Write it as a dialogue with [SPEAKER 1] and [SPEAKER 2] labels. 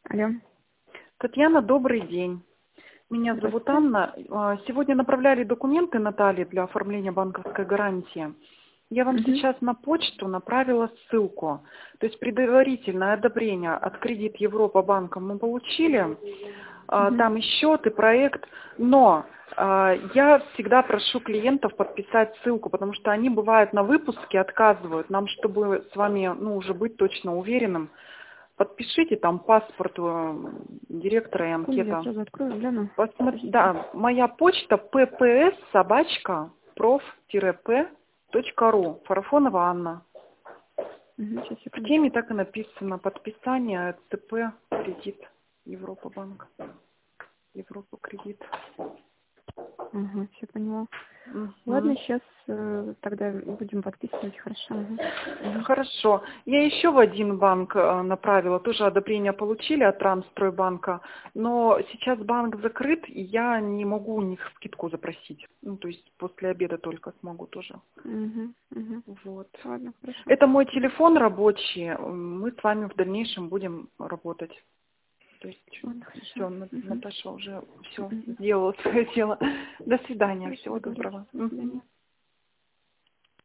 [SPEAKER 1] Алло.
[SPEAKER 2] Татьяна, добрый день. Меня зовут
[SPEAKER 1] Здравствуйте.
[SPEAKER 2] Анна. Сегодня направляли документы Наталье для оформления банковской гарантии. Я вам
[SPEAKER 1] Мгм.
[SPEAKER 2] сейчас на почту направила ссылку. То есть предварительное одобрение от Кредит Европа банка мы получили.
[SPEAKER 1] Мгм.
[SPEAKER 2] Там и счет, и проект. Но я всегда прошу клиентов подписать ссылку, потому что они бывают на выпуске, отказывают. Нам, чтобы с вами уже быть точно уверенным, подпишите там паспорт директора и
[SPEAKER 1] Секунду, я
[SPEAKER 2] анкета.
[SPEAKER 1] сразу открою, гляну. Подождите.
[SPEAKER 2] Да, моя почта pps@prof-p.ru. Фарафонова Анна.
[SPEAKER 1] Сейчас,
[SPEAKER 2] В теме
[SPEAKER 1] секундочку.
[SPEAKER 2] так и написано: подписание ЦП кредит Европа банк. Европа кредит.
[SPEAKER 1] Ага, все поняла. Ладно,
[SPEAKER 2] Мгм.
[SPEAKER 1] сейчас тогда будем подписывать, хорошо. Ага. Мгм.
[SPEAKER 2] Хорошо. Я еще в один банк направила, тоже одобрение получили от Трансстройбанка, но сейчас банк закрыт, и я не могу у них скидку запросить. То есть после обеда только смогу тоже.
[SPEAKER 1] Мгм. Мгм.
[SPEAKER 2] Вот.
[SPEAKER 1] Ладно, хорошо.
[SPEAKER 2] Это мой телефон рабочий, мы с вами в дальнейшем будем работать. То есть
[SPEAKER 1] Ладно, хорошо.
[SPEAKER 2] все,
[SPEAKER 1] Мгм.
[SPEAKER 2] Наташа уже все
[SPEAKER 1] Мгм.
[SPEAKER 2] сделала свое дело. До свидания,
[SPEAKER 1] Хорошо,
[SPEAKER 2] всего
[SPEAKER 1] договорились.
[SPEAKER 2] доброго.
[SPEAKER 1] До свидания.